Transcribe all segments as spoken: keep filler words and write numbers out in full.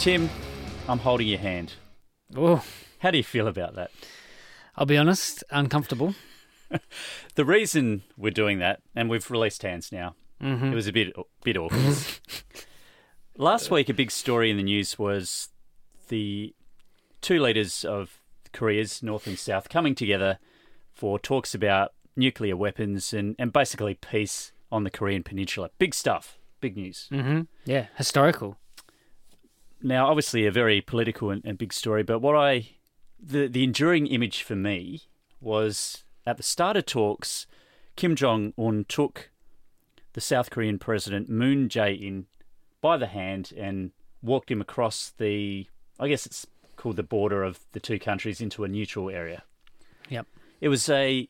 Tim, I'm holding your hand. Oh, How do you feel about that? I'll be honest, uncomfortable. The reason we're doing that, and we've released hands now, Mm-hmm. it was a bit bit awkward. Last week, a big story in the news was the two leaders of Korea's North and South coming together for talks about nuclear weapons and, and basically peace on the Korean Peninsula. Big stuff, big news. Mm-hmm. Yeah, historical. Now, obviously, a very political and, and big story, but what I the the enduring image for me was at the start of talks, Kim Jong Un took the South Korean President Moon Jae-in by the hand and walked him across the, I guess it's called the border of the two countries, into a neutral area. Yep. It was a,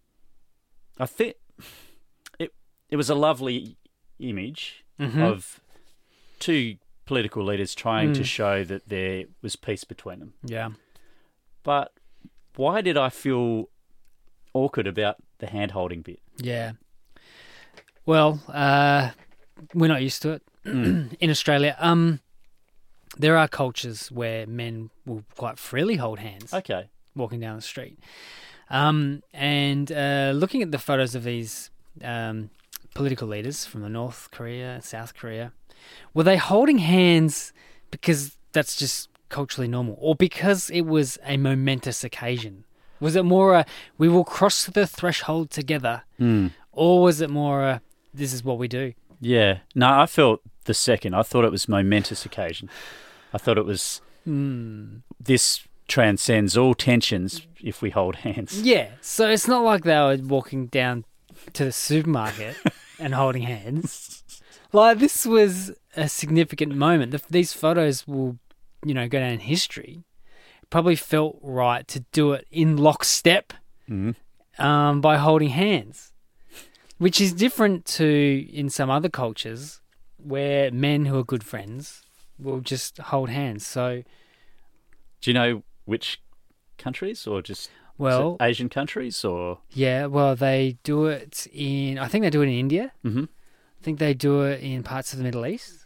I think, it it was a lovely image Mhm. of two political leaders trying to Mm. show that there was peace between them. Yeah. But why did I feel awkward about the hand-holding bit? Yeah. Well, uh, we're not used to it in Australia. Um, there are cultures where men will quite freely hold hands Okay. walking down the street. Um, and uh, looking at the photos of these um, political leaders from the North Korea and South Korea, were they holding hands because that's just culturally normal, or because it was a momentous occasion? Was it more a, we will cross the threshold together, Mm. or was it more a, this is what we do? Yeah. No, I felt the second. I thought it was momentous occasion. I thought it was, Hmm. this transcends all tensions if we hold hands. Yeah, so it's not like they were walking down to the supermarket and holding hands. Like, this was a significant moment. The, these photos will, you know, go down in history. It probably felt right to do it in lockstep Mm. um, by holding hands, which is different to in some other cultures where men who are good friends will just hold hands. So, Do you know which countries, or just well, is it Asian countries, or? yeah, well, they do it in, I think they do it in India. Mm-hmm. I think they do it in parts of the Middle East.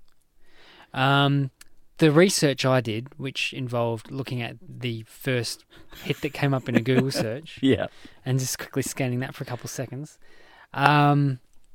Um, the research I did, which involved looking at the first hit that came up in a Google search Yeah. and just quickly scanning that for a couple of seconds. Um,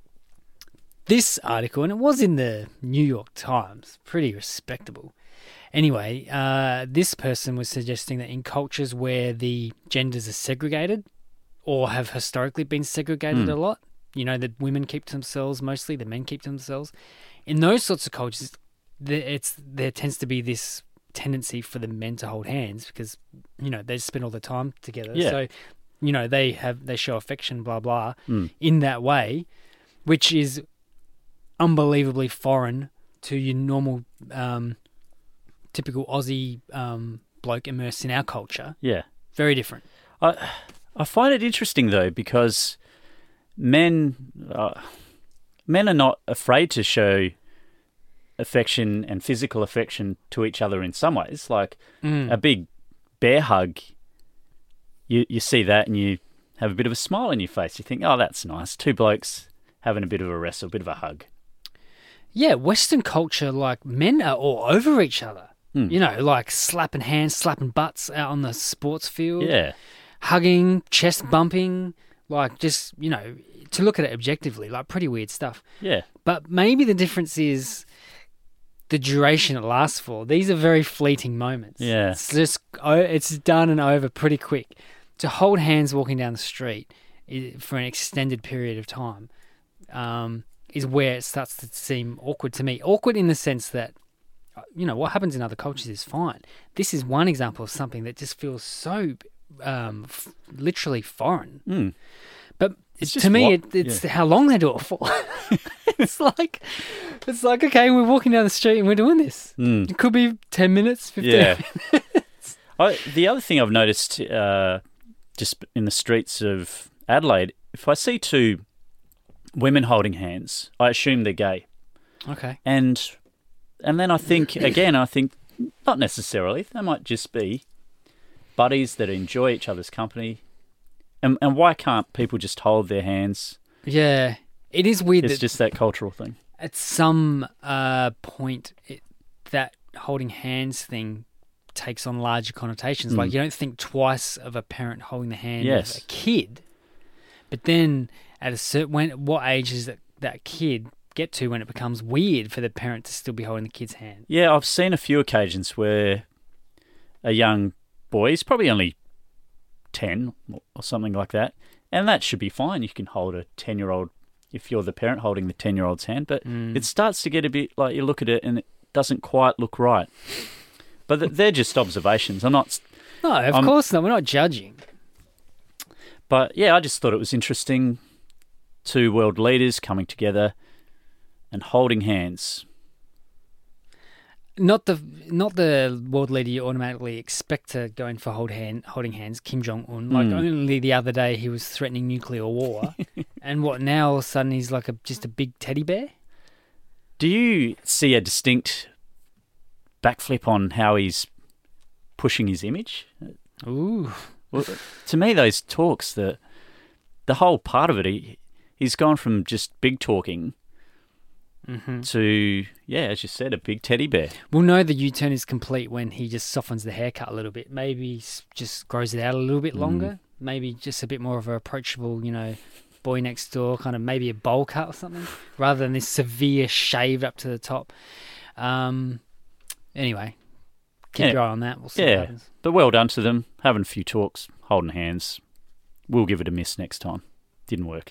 this article, and it was in the New York Times, pretty respectable. Anyway, uh, this person was suggesting that in cultures where the genders are segregated or have historically been segregated Mm. a lot, you know, the women keep to themselves mostly, the men keep to themselves. In those sorts of cultures, there, it's, there tends to be this tendency for the men to hold hands because, you know, they spend all the time together. Yeah. So, you know, they have they show affection, blah, blah, Mm. in that way, which is unbelievably foreign to your normal, um, typical Aussie um, bloke immersed in our culture. Yeah. Very different. I I find it interesting though, because men uh, men are not afraid to show affection and physical affection to each other in some ways. Like Mm. a big bear hug, you you see that and you have a bit of a smile on your face. You think, oh, that's nice. Two blokes having a bit of a wrestle, a bit of a hug. Yeah, Western culture, like, men are all over each other. Mm. You know, like slapping hands, slapping butts out on the sports field. Yeah. Hugging, chest bumping, like just, you know, to look at it objectively, like pretty weird stuff. Yeah. But maybe the difference is the duration it lasts for. These are very fleeting moments. Yeah. It's just, oh, it's done and over pretty quick. To hold hands walking down the street i- for an extended period of time um, is where it starts to seem awkward to me. Awkward in the sense that, you know, what happens in other cultures is fine. This is one example of something that just feels so um, f- literally foreign. Mm. But It's to just me, what- it, it's how long they do it for. it's like, it's like, okay, we're walking down the street and we're doing this. Mm. It could be ten minutes, fifteen Yeah. minutes. I, the other thing I've noticed uh, just in the streets of Adelaide, if I see two women holding hands, I assume they're gay. Okay. And and then I think, again, I think not necessarily. They might just be buddies that enjoy each other's company. And and why can't people just hold their hands? Yeah. It is weird It's that just that cultural thing. at some uh, point it, that holding hands thing takes on larger connotations. Mm. Like, you don't think twice of a parent holding the hand Yes. of a kid. But then at a certain, when, what age does that, that kid get to when it becomes weird for the parent to still be holding the kid's hand? Yeah, I've seen a few occasions where a young boy, he's probably only ten or something like that, and that should be fine. You can hold a ten-year-old if you're the parent holding the ten-year-old's hand, but Mm. it starts to get a bit like you look at it and it doesn't quite look right. But th- they're just observations. I'm not... No, of I'm- course not. We're not judging. But yeah, I just thought it was interesting. Two world leaders coming together and holding hands. Not the not the world leader you automatically expect to go in for hold hand, holding hands, Kim Jong-un. Like, Mm. only the other day he was threatening nuclear war. And what, now all of a sudden he's like a just a big teddy bear? Do you see a distinct backflip on how he's pushing his image? Ooh. Well, to me, those talks, the the whole part of it, he, he's gone from just big talking Mm-hmm. to, yeah, as you said, a big teddy bear. We'll know the U-turn is complete when he just softens the haircut a little bit. Maybe s- just grows it out a little bit longer. Maybe just a bit more of an approachable, you know, boy next door, kind of maybe a bowl cut or something, rather than this severe shave up to the top. Um. Anyway, keep Yeah. your eye on that. We'll see Yeah. what happens. But well done to them, having a few talks, holding hands. We'll give it a miss next time. Didn't work.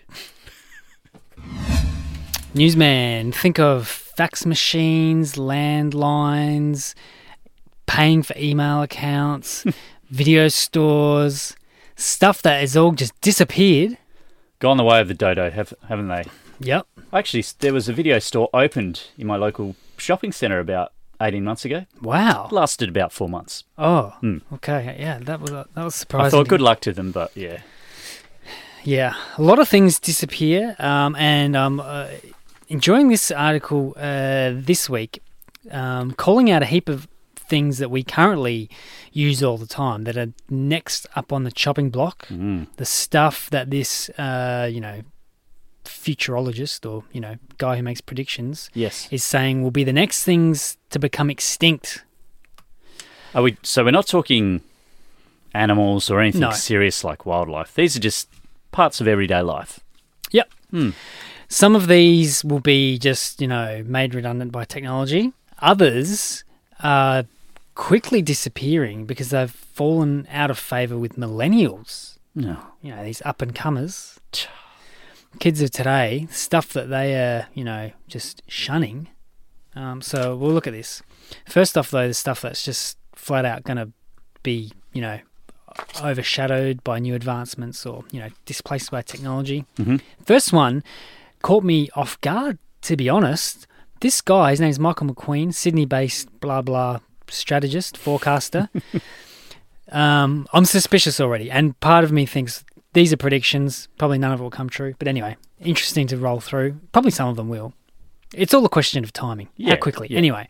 Newsman, think of fax machines, landlines, paying for email accounts, video stores, stuff that has all just disappeared. Gone the way of the dodo, have, haven't they? Yep. Actually, there was a video store opened in my local shopping centre about eighteen months ago. Wow. Lasted about four months. Oh, Hmm. okay. Yeah, that was that was I surprising. thought good luck to them, but yeah. Yeah, a lot of things disappear, um, and I'm uh, enjoying this article uh, this week, um, calling out a heap of things that we currently use all the time that are next up on the chopping block. Mm. The stuff that this, uh, you know, futurologist or, you know, guy who makes predictions Yes. is saying will be the next things to become extinct. Are we? So we're not talking animals or anything No. serious like wildlife. These are just parts of everyday life. Yep. Hmm. Some of these will be just, you know, made redundant by technology. Others are quickly disappearing because they've fallen out of favour with millennials. No. You know, these up-and-comers. Kids of today, stuff that they are, you know, just shunning. Um, so we'll look at this. First off, though, the stuff that's just flat out going to be, you know, overshadowed by new advancements or, you know, displaced by technology. Mm-hmm. First one caught me off guard, to be honest. This guy, his name's Michael McQueen, Sydney-based blah, blah strategist, forecaster. um, I'm suspicious already, and part of me thinks these are predictions. Probably none of it will come true. But anyway, interesting to roll through. Probably some of them will. It's all a question of timing. Yeah, How quickly. yeah. Anyway,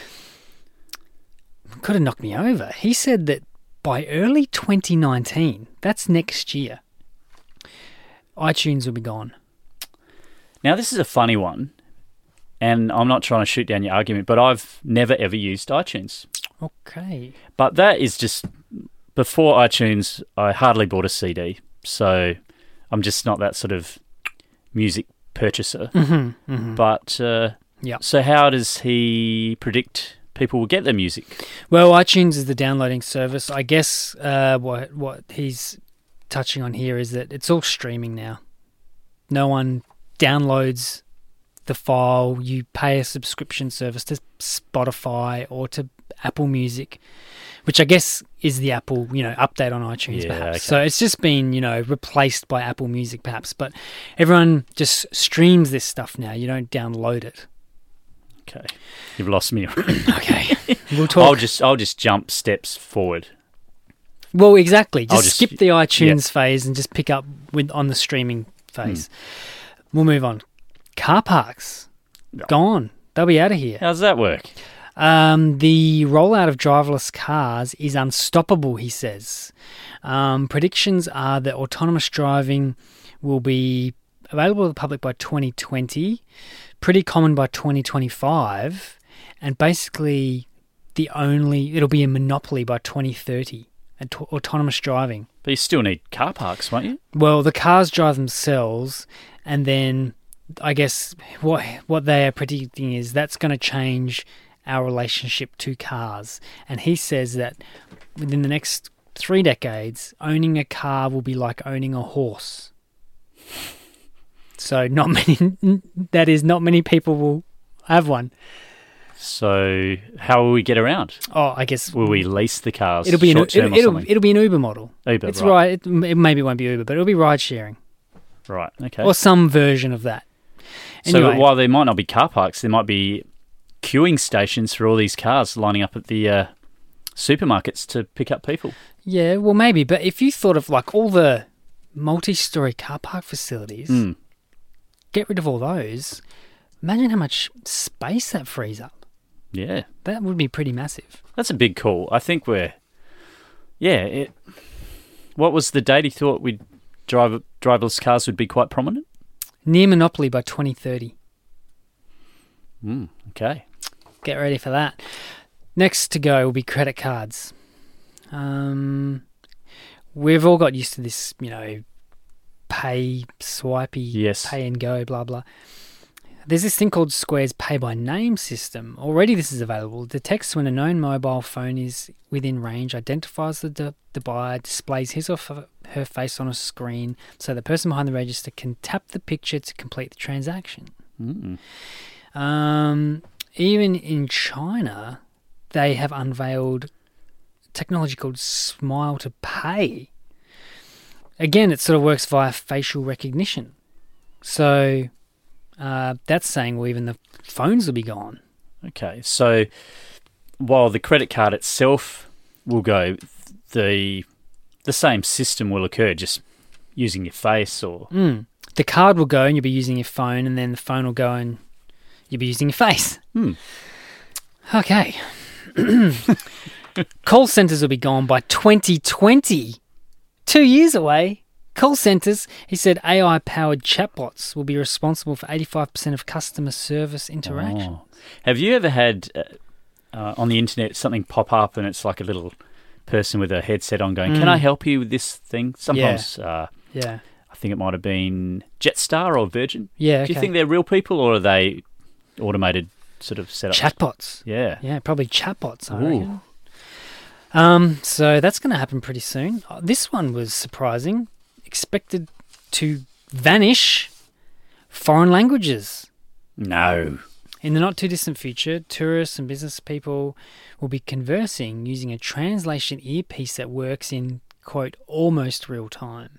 could have knocked me over. He said that by early twenty nineteen, that's next year, iTunes will be gone. Now, this is a funny one, and I'm not trying to shoot down your argument, but I've never ever used iTunes. Okay. But that is just, before iTunes, I hardly bought a C D, so I'm just not that sort of music purchaser. Mm-hmm, mm-hmm. But, uh, Yeah. so how does he predict people will get their music? Well, iTunes is the downloading service. I guess uh, what what he's touching on here is that it's all streaming now. No one downloads the file. You pay a subscription service to Spotify or to Apple Music, which I guess is the Apple, you know, update on iTunes, Yeah, perhaps. okay. So it's just been, you know, replaced by Apple Music, perhaps. But everyone just streams this stuff now. You don't download it. Okay, you've lost me. Okay, we'll talk. I'll just I'll just jump steps forward. Well, exactly. Just, I'll just- skip the iTunes phase and just pick up with on the streaming phase. We'll move on. Car parks. Yeah. Gone. They'll be out of here. How does that work? Um, the rollout of driverless cars is unstoppable, he says. Um, predictions are that autonomous driving will be available to the public by twenty twenty, pretty common by twenty twenty-five, and basically the only. It'll be a monopoly by twenty thirty. Aut- autonomous driving. But you still need car parks, won't you? Well, the cars drive themselves, and then I guess what what they are predicting is that's going to change our relationship to cars. And he says that within the next three decades, owning a car will be like owning a horse. So not many. That is, not many people will have one. So how will we get around? Oh, I guess Will we lease the cars? it'll be an short term it'll, or it'll, something? it'll be an Uber model. Uber, It's right. right. It, it, maybe it won't be Uber, but it'll be ride sharing Right. Okay. or some version of that. So Anyway, while there might not be car parks, there might be queuing stations for all these cars lining up at the uh, supermarkets to pick up people. yeah, well, maybe. But if you thought of like all the multi-story car park facilities, Mm. get rid of all those. Imagine how much space that frees up. Yeah, That would be pretty massive. that's a big call. I think we're, yeah. It, what was the date he thought we'd drive driverless cars would be quite prominent? Near monopoly by twenty thirty. Mm, okay. Get ready for that. Next to go will be credit cards. Um, we've all got used to this, you know, pay, swipey, Yes. pay and go, blah, blah. There's this thing called Square's Pay by Name system. Already this is available. It detects when a known mobile phone is within range, identifies the, the, the buyer, displays his or f- her face on a screen so the person behind the register can tap the picture to complete the transaction. Mm. Um, even in China, they have unveiled technology called Smile to Pay. Again, it sort of works via facial recognition. So uh, that's saying, well, even the phones will be gone. Okay. So while the credit card itself will go, the the same system will occur, just using your face or Mm. The card will go and you'll be using your phone, and then the phone will go and you'll be using your face. Hmm. Okay. Call centres will be gone by twenty twenty. Two years away. Call centres, he said A I-powered chatbots will be responsible for eighty-five percent of customer service interaction. Oh. Have you ever had uh, uh, on the internet something pop up and it's like a little person with a headset on going, Mm. can I help you with this thing? Sometimes uh, Yeah. I think it might have been Jetstar or Virgin. Yeah, Do you okay. think they're real people or are they automated sort of setups? Chatbots. Yeah. Yeah, probably chatbots, I Ooh. reckon. Um, so that's going to happen pretty soon. Uh, This one was surprising. Expected to vanish foreign languages. No. In the not-too-distant future, tourists and business people will be conversing using a translation earpiece that works in, quote, almost real time.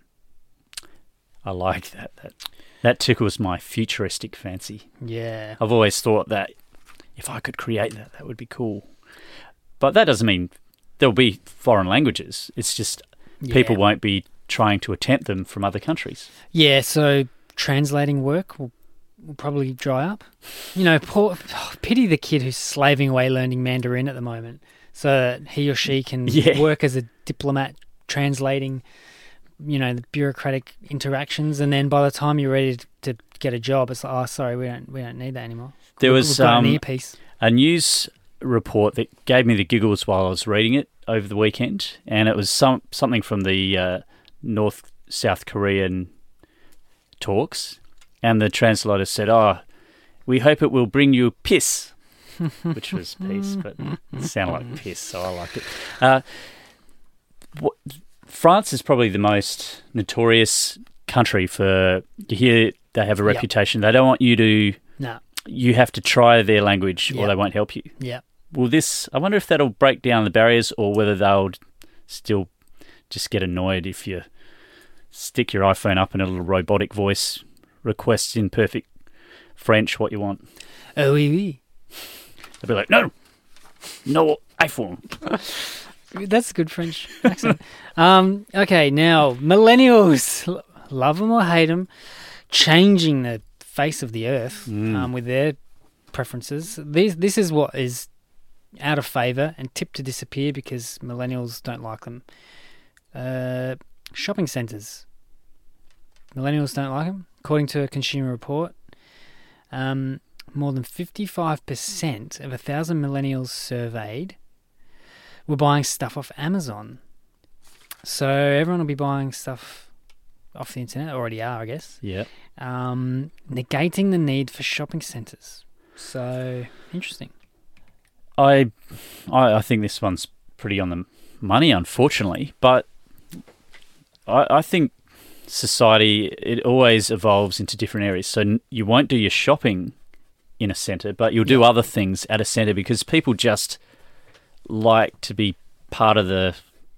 I like that. That that tickles my futuristic fancy. Yeah. I've always thought that if I could create that, that would be cool. But that doesn't mean there'll be foreign languages. It's just people Yeah. won't be trying to attempt them from other countries. Yeah, so translating work will, will probably dry up. You know, poor, oh, pity the kid who's slaving away learning Mandarin at the moment so that he or she can Yeah. work as a diplomat translating, you know, the bureaucratic interactions, and then by the time you're ready to, to get a job, it's like, oh, sorry, we don't we don't need that anymore. There We've- was we've got um, an earpiece. a news report that gave me the giggles while I was reading it over the weekend, and it was some something from the uh, North South Korean talks, and the translator said, "Oh, we hope it will bring you piss," which was peace, but it sounded like piss, so I liked it. Uh, what, France is probably the most notorious country for. You hear they have a Yep. reputation. They don't want you to. No. You have to try their language, or Yep. they won't help you. Yeah. Will this? I wonder if that'll break down the barriers, or whether they'll still just get annoyed if you stick your iPhone up and a little robotic voice requests in perfect French what you want. Oh, oui, oui. They'll be like, "No, no iPhone." That's a good French accent. um, okay, now, millennials, l- love them or hate them, changing the face of the earth Mm. um, with their preferences. This, this is what is out of favour and tipped to disappear because millennials don't like them. Uh, shopping centres. Millennials don't like them. According to a consumer report, um, more than fifty-five percent of one thousand millennials surveyed were buying stuff off Amazon. So everyone will be buying stuff off the internet, already are, I guess. Yeah. Um, negating the need for shopping centres. So, interesting. I, I I think this one's pretty on the money, unfortunately. But I, I think society, it always evolves into different areas. So you won't do your shopping in a centre, but you'll do yeah. other things at a centre because people just like to be part of the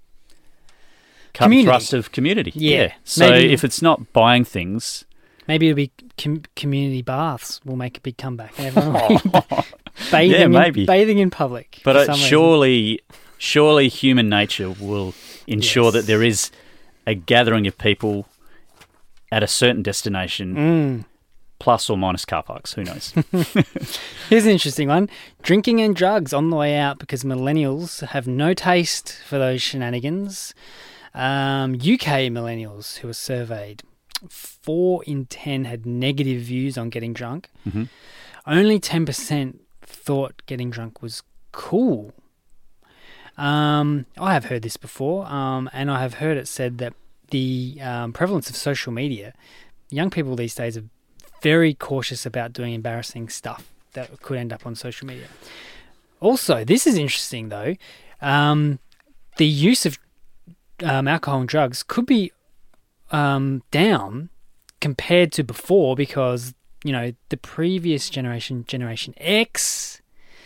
cut and thrust of community. Yeah. yeah. So Maybe, if it's not buying things... Maybe it'll be com- community baths will make a big comeback. And everyone will be bathing, yeah, maybe. In, bathing in public. But uh, surely, surely human nature will ensure yes. that there is a gathering of people at a certain destination, mm. plus or minus car parks. Who knows? Here's an interesting one. Drinking and drugs on the way out because millennials have no taste for those shenanigans. Um, U K millennials who were surveyed, four in ten had negative views on getting drunk. Mm-hmm. Only ten percent thought getting drunk was cool. Um, I have heard this before, um, and I have heard it said that the um, prevalence of social media, young people these days are very cautious about doing embarrassing stuff that could end up on social media. Also, this is interesting though, um, the use of um, alcohol and drugs could be um, down compared to before because, you know, the previous generation, Generation X,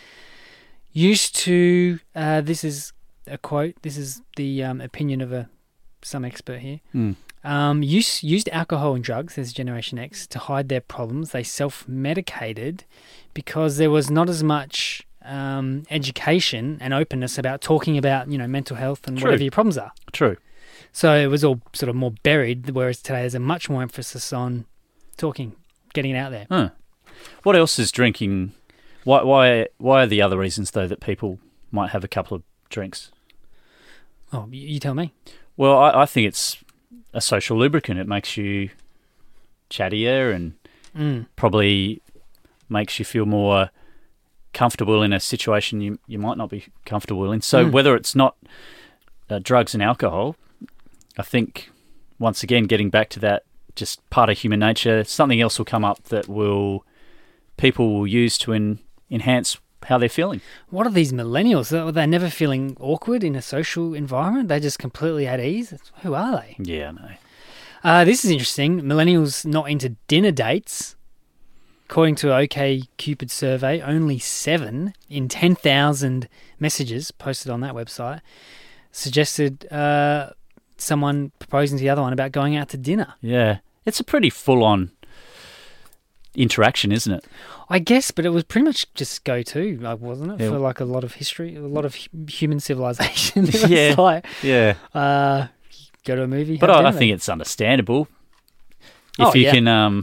used to, uh, this is a quote, this is the um, opinion of a some expert here, mm. um, used, used alcohol and drugs as Generation X to hide their problems. They self-medicated because there was not as much um, education and openness about talking about, you know, mental health and True. whatever your problems are. True. So it was all sort of more buried, whereas today there's a much more emphasis on talking, getting it out there. Huh. What else is drinking? Why, why, why are the other reasons, though, that people might have a couple of drinks? Oh, you you tell me. Well, I, I think it's a social lubricant. It makes you chattier and Mm. probably makes you feel more comfortable in a situation you you might not be comfortable in. So Mm. whether it's not uh, drugs and alcohol, I think, once again, getting back to that, just part of human nature, something else will come up that will people will use to en- enhance how they're feeling. What are these millennials? Are they never feeling awkward in a social environment? They're just completely at ease? Who are they? Yeah, I know. Uh, this is interesting. Millennials not into dinner dates. According to OkCupid survey, only seven in ten thousand messages posted on that website suggested uh, someone proposing to the other one about going out to dinner. Yeah, it's a pretty full-on interaction, isn't it? I guess, but it was pretty much just go to, like, wasn't it? Yeah. For like a lot of history, a lot of hu- human civilization. It was Yeah. like, Yeah. uh, go to a movie. But have I, I dinner think then. it's understandable. If Oh, you yeah. can, um,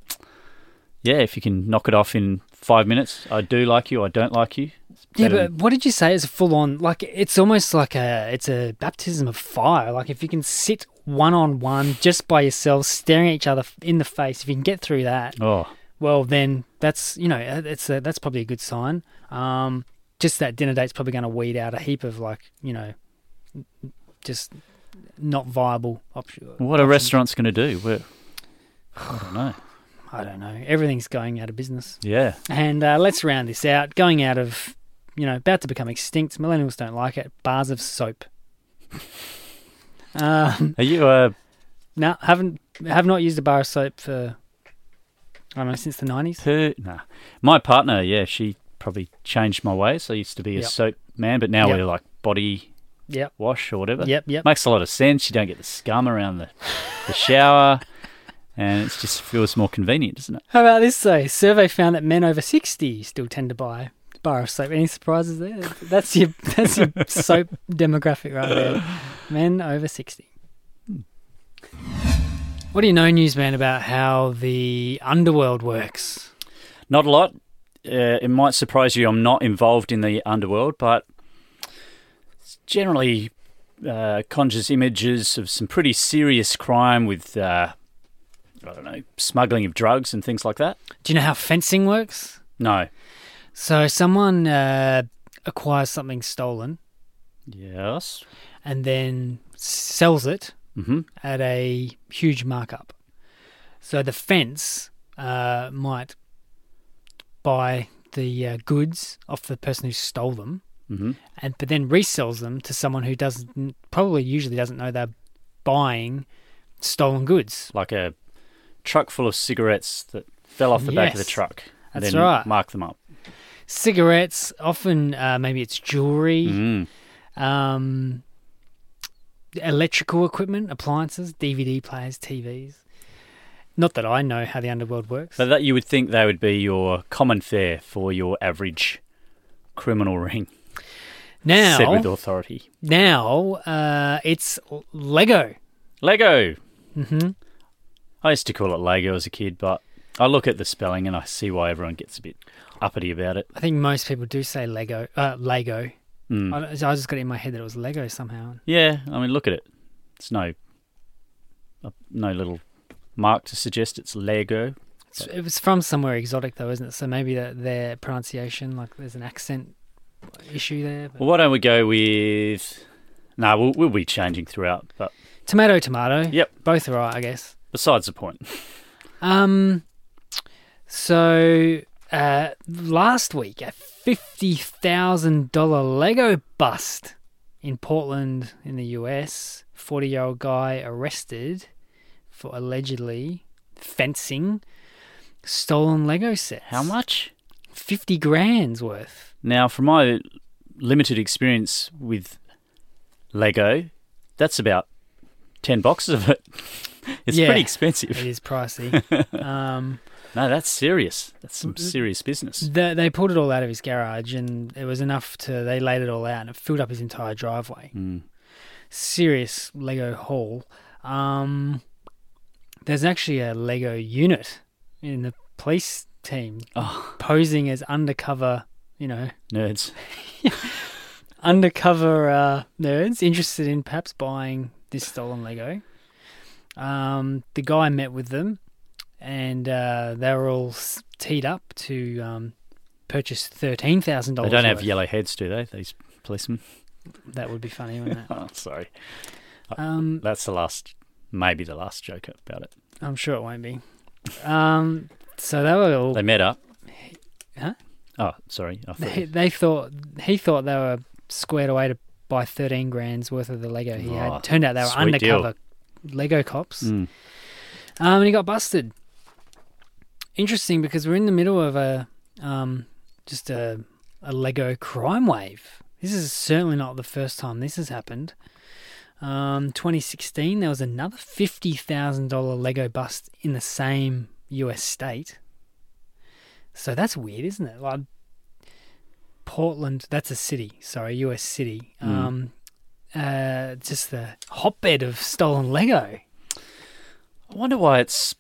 yeah, if you can knock it off in five minutes, I do like you, I don't like you. It's Yeah, better but what did you say? It's full on, like, it's almost like a, it's a baptism of fire. Like, if you can sit one on one just by yourself, staring at each other in the face, if you can get through that, than- oh, well, then that's, you know, it's a, that's probably a good sign. Um, just that dinner date's probably going to weed out a heap of, like, you know, just not viable options. what are restaurants going to do? We're, I don't know. I don't know. Everything's going out of business. Yeah. And uh, let's round this out. Going out of, you know, about to become extinct. Millennials don't like it. Bars of soap. um, Are you, uh, no, haven't have not used a bar of soap for, I don't know, since the nineties. per, nah. My partner, yeah, she probably changed my ways. I used to be a Yep. soap man, but now Yep. we're like body Yep. wash or whatever. Yep. Yep. Makes a lot of sense. You don't get the scum around the, the shower, and it just feels more convenient, doesn't it? How about this though? Survey found that men over sixty still tend to buy a bar of soap. Any surprises there? That's your that's your soap demographic right there. Men over sixty. What do you know, newsman, about how the underworld works? Not a lot. Uh, it might surprise you I'm not involved in the underworld, but it's generally uh, conjures images of some pretty serious crime with, uh, I don't know, smuggling of drugs and things like that. Do you know how fencing works? No. So someone uh, acquires something stolen, Yes. and then sells it Mm-hmm. at a huge markup. So the fence uh, might buy the uh, goods off the person who stole them, Mm-hmm. and but then resells them to someone who doesn't probably usually doesn't know they're buying stolen goods. Like a truck full of cigarettes that fell off the back of the Yes, truck. and that's then right. Mark them up. Cigarettes, often uh, maybe it's jewelry, Mm. um, electrical equipment, appliances, D V D players, T Vs. Not that I know how the underworld works. But that you would think they would be your common fare for your average criminal ring. now, Said with authority. now uh, it's Lego. Lego. hmm I used to call it Lego as a kid, but I look at the spelling and I see why everyone gets a bit uppity about it. I think most people do say Lego. Uh, Lego. Mm. I, I just got it in my head that it was Lego somehow. Yeah, I mean, look at it. It's no, uh, no little mark to suggest it's Lego. It's, it was from somewhere exotic though, isn't it? So maybe that their pronunciation, like there's an accent issue there. But... Well, why don't we go with? No, nah, we'll, we'll be changing throughout. But Tomato, tomato. Yep. Both are right, I guess. besides the point. Um. So uh, last week, a fifty thousand dollar Lego bust in Portland, in the U S. Forty-year-old guy arrested for allegedly fencing stolen Lego sets. How much? Fifty grand's worth. Now, from my limited experience with Lego, that's about ten boxes of it. It's Yeah, pretty expensive. It is pricey. um, No, that's serious. That's some serious business. the, they pulled it all out of his garage, and it was enough to. They laid it all out, and it filled up his entire driveway. Mm. Serious Lego haul. Um, there's actually a Lego unit in the police team Oh, posing as undercover, you know, nerds. undercover uh, nerds interested in perhaps buying this stolen Lego. Um, the guy met with them, and uh, they were all s- teed up to um, purchase thirteen thousand They dollars. don't have yellow heads, do they, these policemen? That would be funny, wouldn't it? Oh, sorry. Um, That's the last, maybe the last joke about it. I'm sure it won't be. Um, so they were all. They met up. Huh? Oh, sorry. I thought They, they thought he thought they were squared away to buy thirteen grand's worth of the Lego he Oh, had. Turned out they were sweet deal. undercover Lego cops. Mm. Um, and he got busted. Interesting, because we're in the middle of a um, just a, a Lego crime wave. This is certainly not the first time this has happened. Um, twenty sixteen, there was another fifty thousand dollars Lego bust in the same U S state. So that's weird, isn't it? Like Portland, that's a city. Sorry, U S city. Mm. Um, uh, just the hotbed of stolen Lego. I wonder why it's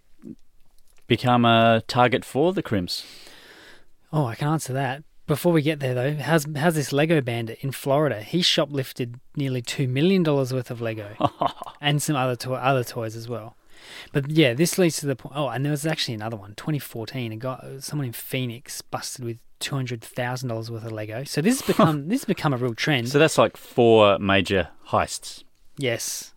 become a target for the Crims. Oh, I can answer that. Before we get there, though, how's how's this Lego bandit in Florida? He shoplifted nearly two million dollars worth of Lego and some other to- other toys as well. But yeah, this leads to the point. Oh, and there was actually another one, twenty fourteen. A guy, someone in Phoenix, busted with two hundred thousand dollars worth of Lego. So this has become this has become a real trend. So that's like four major heists. Yes.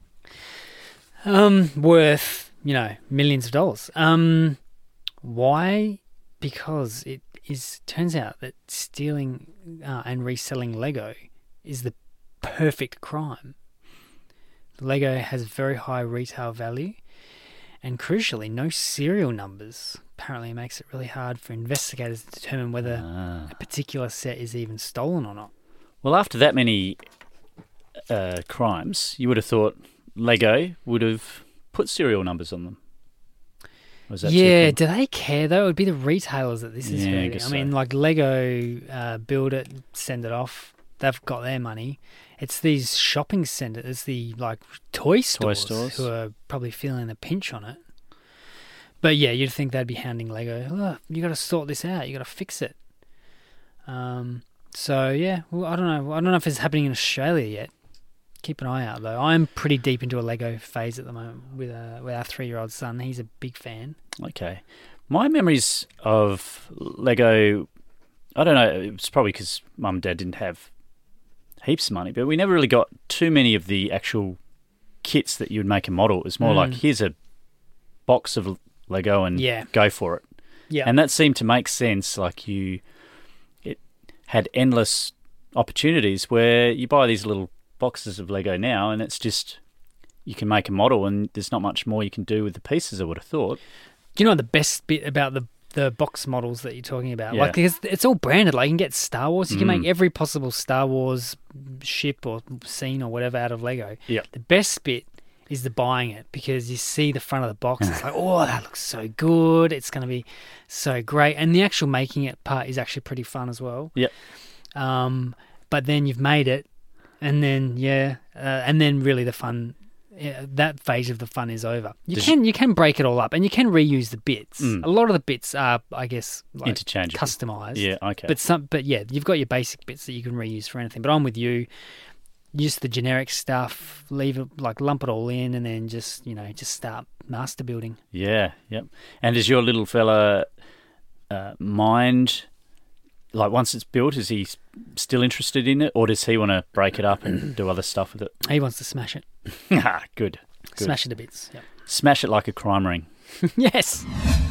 Um, worth, you know, millions of dollars. Um, why? Because it is turns out that stealing uh, and reselling Lego is the perfect crime. Lego has very high retail value, and crucially, no serial numbers. Apparently, it makes it really hard for investigators to determine whether Ah. a particular set is even stolen or not. Well, after that many uh, crimes, you would have thought Lego would have put serial numbers on them. Was that Yeah, too do they care though? It would be the retailers that this is Yeah, I hurting. I, guess mean, so. like Lego, uh, build it, send it off. They've got their money. It's these shopping centres, it's the like toy stores, stores. who are probably feeling the pinch on it. But yeah, you'd think they'd be hounding Lego. Oh, you got to sort this out. You got to fix it. Um. So yeah, well, I don't know. I don't know if it's happening in Australia yet. Keep an eye out though. I'm pretty deep into a Lego phase at the moment with uh, with our three-year-old son. He's a big fan. Okay. My memories of Lego, I don't know, it's probably because mum and dad didn't have heaps of money, but we never really got too many of the actual kits that you would make a model. It was more Mm. like, here's a box of Lego and Yeah. go for it. Yeah. And that seemed to make sense. Like you, it had endless opportunities where you buy these little boxes of Lego now, and it's just you can make a model, and there's not much more you can do with the pieces, I would have thought. Do you know the best bit about the the box models that you're talking about? Yeah. Like, because it's all branded. Like, you can get Star Wars. You can Mm. make every possible Star Wars ship or scene or whatever out of Lego. Yep. The best bit is the buying it, because you see the front of the box. It's like, oh, that looks so good. It's going to be so great. And the actual making it part is actually pretty fun as well. Yep. Um, but then you've made it, and then yeah, uh, and then really the fun. Yeah, that phase of the fun is over. You Does can you can break it all up, and you can reuse the bits. Mm. A lot of the bits are, I guess, like Interchangeable. customized. Yeah, okay. But some, but yeah, you've got your basic bits that you can reuse for anything. But I'm with you. Use the generic stuff, leave it, like lump it all in, and then just you know just start master building. Yeah, yep. And does your little fella uh, mind, like once it's built, is he s- still interested in it, or does he want to break it up and do other stuff with it? He wants to smash it, Ah, good. Good. smash it to bits. Yep. Smash it like a crime ring. Yes.